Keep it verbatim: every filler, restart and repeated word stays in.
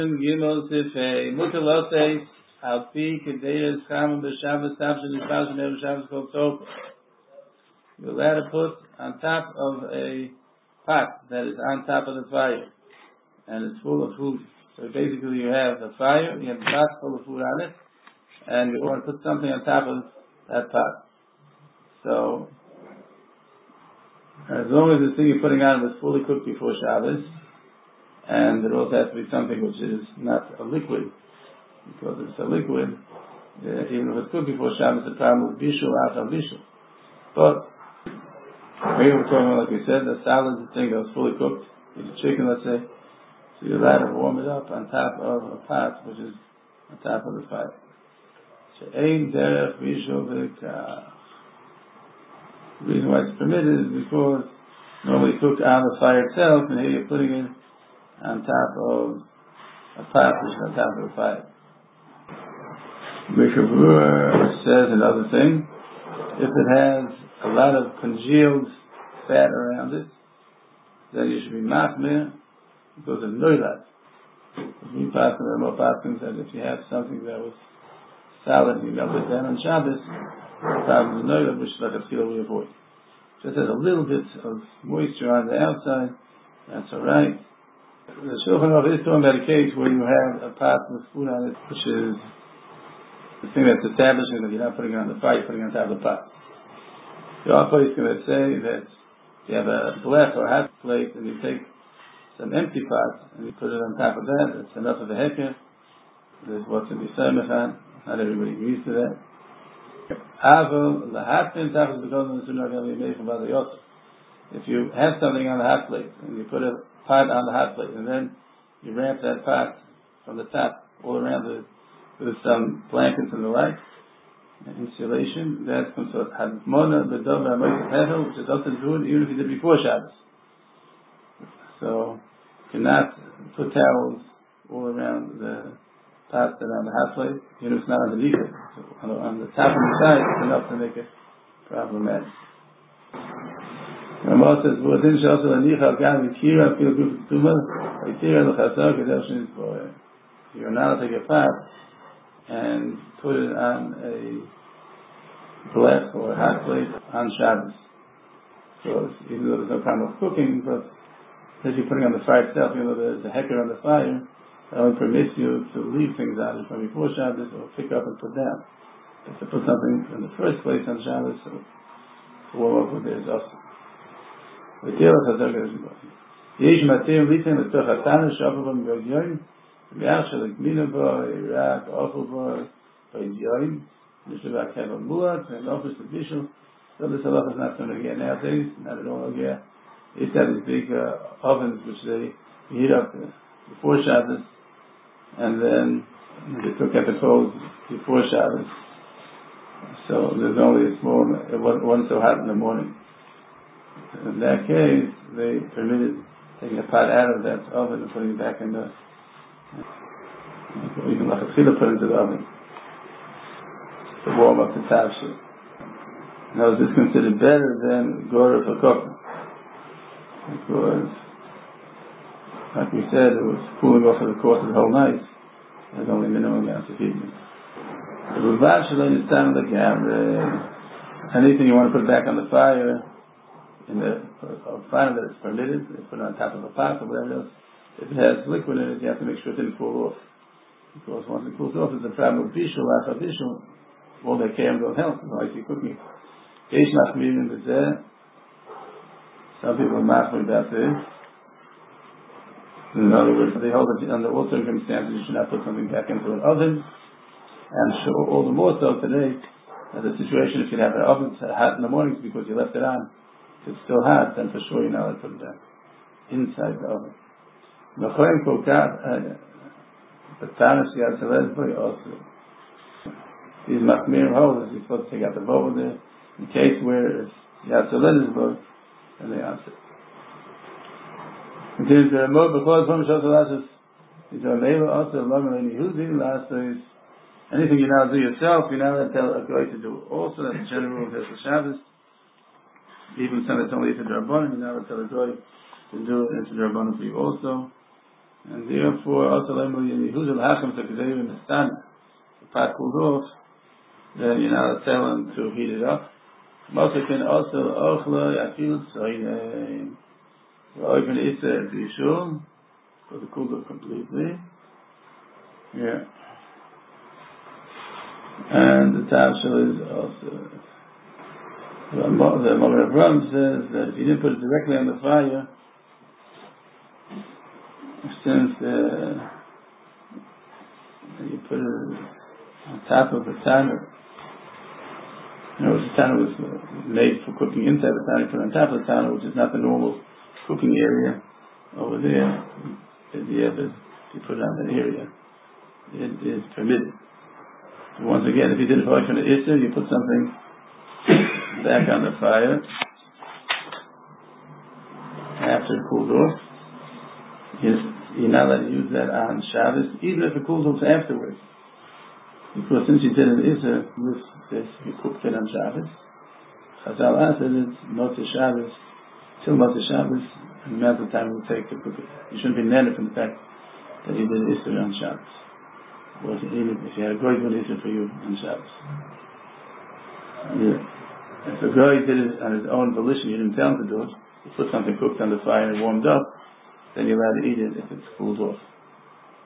Gimel Sifei Mutalose Alpi Kedeus Chama B'Shabbos Tavshin Yispash Never Shabbos Kol Tov. You're allowed to put on top of a pot that is on top of the fire, and it's full of food. So basically, you have the fire, you have the pot full of food on it, and you want to put something on top of that pot. So as long as the thing you're putting on was fully cooked before Shabbos, and it also has to be something which is not a liquid, because if it's a liquid, uh, even if it's cooked before Shabbos, the problem with bishul, after bishul. But here we're talking about, like we said, the salad, the thing that was fully cooked, with the chicken, let's say, so you're allowed to warm it up on top of a pot, which is on top of the fire. She'ein derech bishul v'kach. The reason why it's permitted is because normally cook on the fire itself, and here you're putting it on top of a pot which is on top of the fire. Mishavur says another thing: if it has a lot of congealed fat around it, then you should be machmir because of noilat. We pass on the more paskins that if you have something that was solid and you got it down on Shabbos, the problem is noilat, which like a skill we avoid. Just has a little bit of moisture on the outside, that's all right. The Shulchan Aruch is talking about a case where you have a pot with food on it, which is the thing that's establishing that you're not putting it on the fire, you're putting it on top of the pot. The other place is going to say that you have a blech or a hot plate and you take some empty pot and you put it on top of that, it's enough of a heker. There's what's in the Samechan, not everybody agrees to that. If you have something on the hot plate and you put a pot on the hot plate and then you ramp that pot from the top all around it with some blankets and the like, insulation, that's considered hadmona b'dova amoyt hechel, which is also good even if you did it before Shabbos. So you cannot put towels all around the pot that on the hot plate, even if it's not underneath it. So on, the, on the top and the side, it's enough to make it problematic. Ramah says, "V'odin she'also l'nicha gam v'kira fil guf tumah v'tira l'chasar kedel shenitboy." You're not to take a pot and put it on a blech or a hot plate on Shabbos. So even though there's no problem of cooking, but as you're putting on the fire itself, even though there's a hecker on the fire, it only permits you to leave things on it from before Shabbos or pick up and put down. But to put something in the first place on Shabbos, so to warm up with it is awesome. Yesh matim litem etoch hatana shavu b'myoyim v'yach shel gmina bo irak ochel bo b'yoyim nishavak have a muat and offers the bishul. So this halacha is not so again nowadays, not at all again. They used to have these big uh, ovens which they heat up uh, before Shabbos, and then they cook at the coals before Shabbos. So there's only a small, it wasn't so hot in the morning. In that case, they permitted taking a pot out of that oven and putting it back in the, even like a tefillah put into the oven to warm up the tavshil. Now, is this considered better than Gora for cooking? Because, like we said, it was cooling off for the course of the whole night. There's only minimum amount of heating. Anything you want to put back on the fire, in the fire that it's permitted, they put it on top of a pot or whatever else. If it has liquid in it, you have to make sure it didn't cool off. Because once it cools off, there's a problem with bishul, after bishul, all that care don't help. Why is he cooking? Eish machmirim b'zeh. Some people are machmir about this. In other words, they hold that under all circumstances you should not put something back into an oven. And sure, all the more so today, that the situation if you have an oven hot in the mornings because you left it on, if it's still hot, then for sure you're not allowed to put it down inside the oven. These machmir hold that you're supposed to take out the bowl there in case where it's Yatzalet is both, and they answer. Continues the Ramah because from Shosalasus is a label also Laman and Yehudi last days. Anything you're not allowed to do yourself, you're not allowed to tell a guy to do also. That's the general rule of Shabbos. Even some it's only to Rabbanim, you're not allowed to tell a guy to do it into Rabbanim for you also. And therefore, also like Yehuda l'hacham t'kadev in the stand, the pot cooled off, then you're not allowed to tell him to heat it up. Moshe can also ochla yafil soinem. You open it to the yishul, because it cooled off completely. Yeah. And the tavshel is also, the Mogen Avraham says that if you didn't put it directly on the fire, since uh, you put it on top of the tanner, you know, the tanner was made for cooking inside the tanner, you put it on top of the tanner, which is not the normal cooking area over there. If you ever, if you put it on that area, it is permitted. So once again, if you did it for an Issa, you put something back on the fire after it cools off. You're not allowed to use that on Shabbos, even if it cools off afterwards. Because since you did an Issa with this, you cooked it on Shabbos. Chazal asked that it's Motzei Shabbos, till Motzei Shabbos, and the amount of time it will take to cook it. You shouldn't be mad from the fact that you did an Issa on Shabbos. Or if you had a goy doing Issa for you on Shabbos. Yeah. If a guy did it on his own volition, you didn't tell him to do it, you put something cooked on the fire and it warmed up, then you're allowed to eat it if it's cooled off.